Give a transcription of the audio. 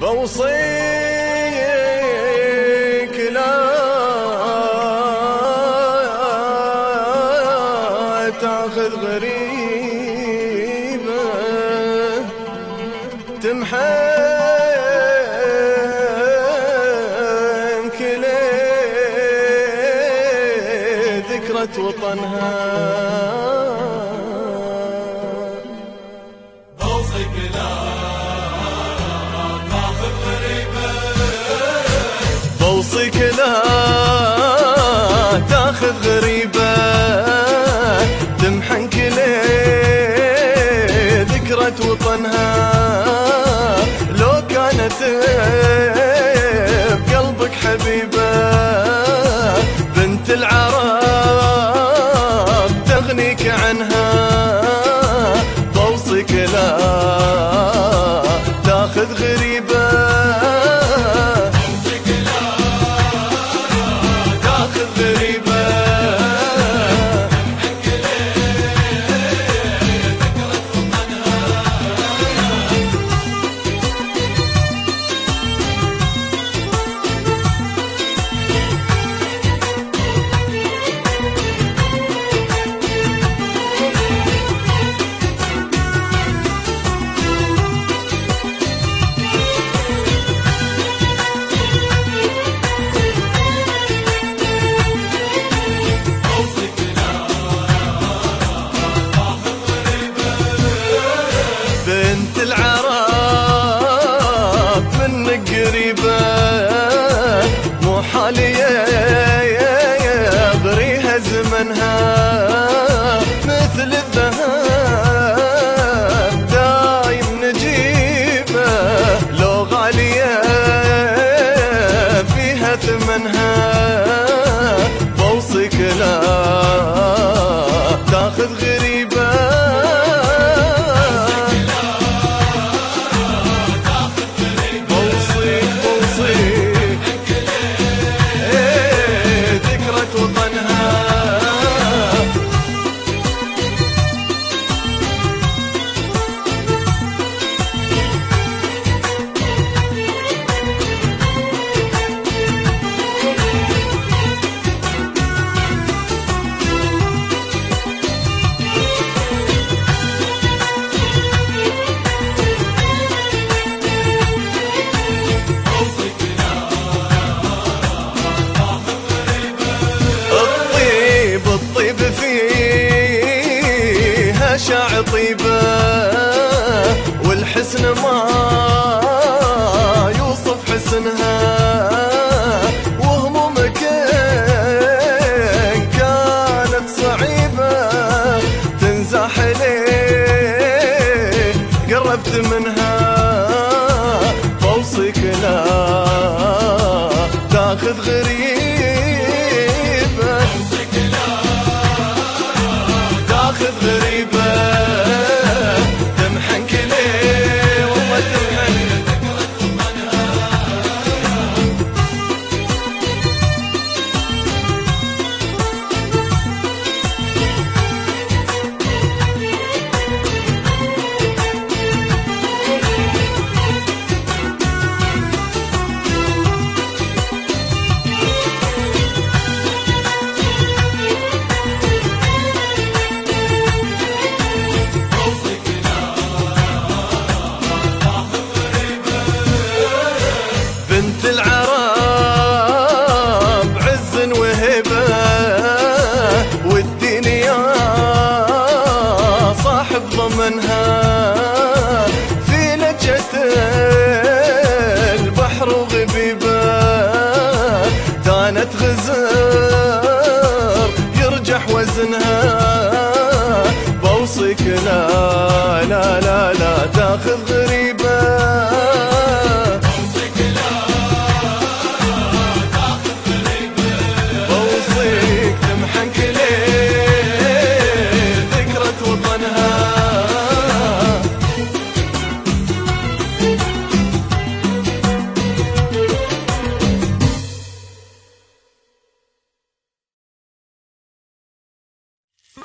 بوصيك لا تاخذ غريبة تمحن كل ذكرى وطنها. بوصيك لا تاخذ غريبة بوصيك لا تاخذ غريبة تمحن كل ذكرى وطنها. لو كانت بقلبك حبيبة بنت العرب تغنيك عنها. بوصيك لا تاخذ غريبة بوصيك لا تاخذ غريبة بنت العرب منك قريبة مو حالية يغريها زمنها. مثل الذهب دايم نجيبة لو غالية فيها ثمنها. بوصيك لا تاخذ غريبة الطيب فيها شاع طيبة والحسن ما يوصف حسنها. وهمومك إن كانت صعيبة تنزاح ليه قربت منها. بوصيك لا تاخذ غريبة تاخذ غريبة تمحن كلي والله تمحن. بنت العرب عز وهبة والدين يا صاحب ضمنها. في لجة البحر وغبيبة دانت غزر يرجح وزنها. بوصيك لا لا لا